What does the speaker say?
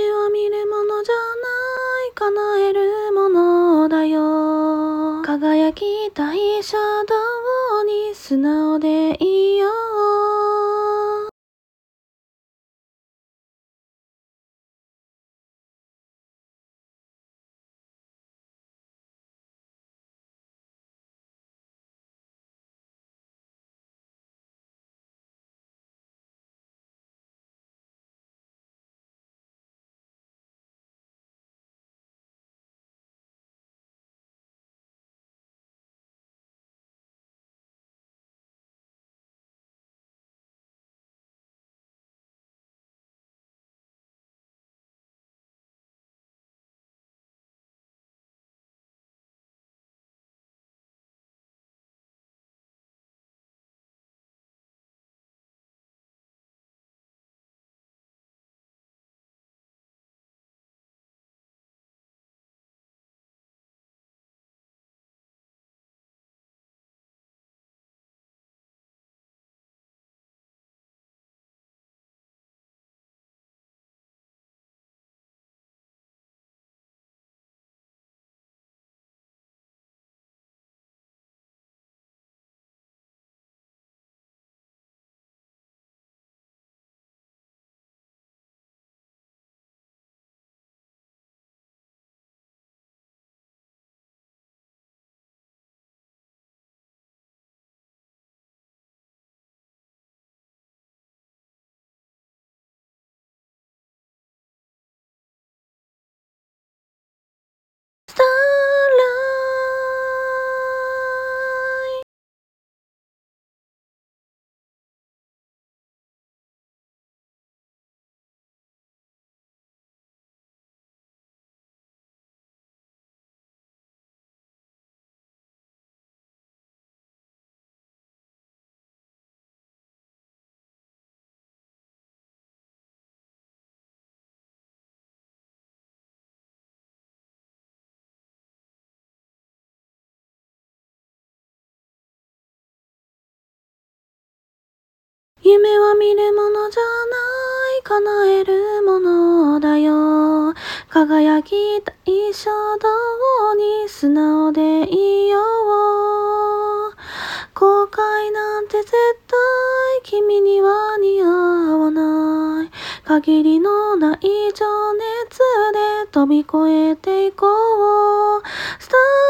は見るものじゃない叶えるものだよ。輝きたいシャドウに素直でいいよ。スターライ夢は見るものじゃない叶えるものだよ。輝きたいシャドウに素直でいいよ。後悔なんて絶対君には似合わない。限りのない情熱で飛び越えていこう。スター